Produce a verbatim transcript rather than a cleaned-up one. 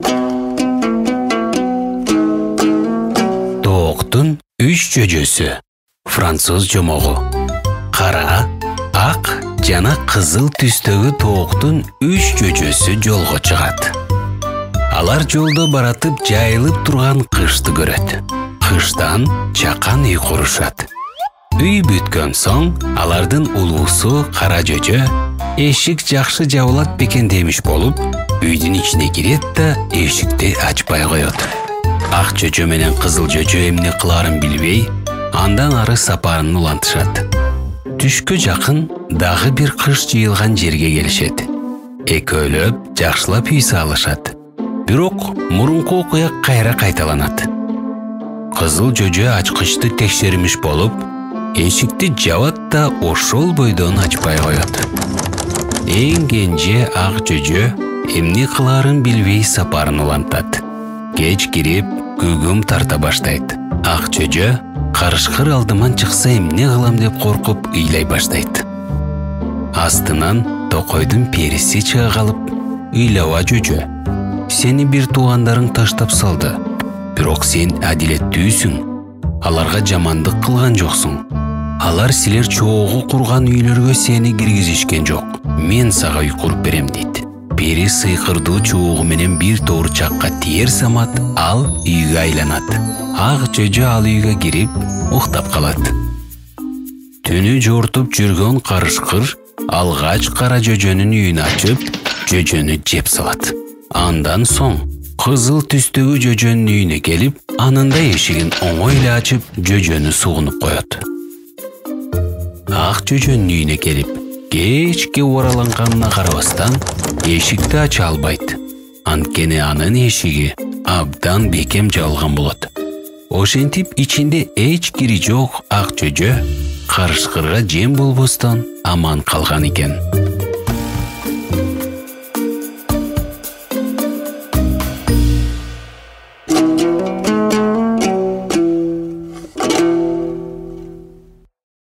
Тооктун үч жөжөсү. Француз жомогу. Кара, ак жана кызыл түстөгү тооктун үч жөжөсү жолго чыгат. Алар жолдо баратып жайылып турган кышты көрөт. Кыштан чакан үй курушат. Үй бүткөн соң алардын улуусу кара жөжө эшик жакшы жабылат бекен демиш болуп, үйдүн ичине кирет да эшикти ачпай коет. Ак жөжө менен кызыл жөжө эмне кылаарын билбей, андан ары сапарын улантышат. Түшкө жакын дагы бир кыш жыйылган жерге келишет. Экөөлөп жакшылап үй салышат. Бирок мурунку окуя кайра кайталанат. Кызыл жөжө ачкычты текшермиш болуп, эшикти жабат да ошол бойдон ачпай коет. Эң кенже ак жөжө эмне кылаарын билбей сапарын улантат. Кеч кирип, күгүм тарта баштайт. Ак жөжө карышкыр алдыман чыкса эмне кылам деп коркуп ыйлай баштайт. Астынан токойдун периси чыга калып, ыйлаба жөжө, сени бир туугандарың таштап салды. Бирок сен адилеттүүсүң. Аларга жамандык кылган жоксуң. Алар силер чогуу курган үйлөргө сени киргизишкен жок. Мен сага үй куруп берем дейт. Пери сыйкырдуу чогуу менен бир тоор чакка тиер самат, ал үйгө айланат. Ак жөжө ал үйгө кирип, уктап калат. Түнү жортуп жүргөн карышкыр алгач кара жөжөнүн үйүн ачып, жөжөнү жеп салат. Андан соң кызыл түстөгү жөжөнүн үйүнө келип, анын да эшигин оңой эле ачып, жөжөнү сугунуп коет. Ак жөжөнүн үйүнө келип, кечке ораланганына карабастан, эшикти ача албайт. Анткени анын эшиги абдан бекем жабылган болот. Ошентип ичинде эч кири жок ак жөжө карышкырга жем болбостон аман калган экен.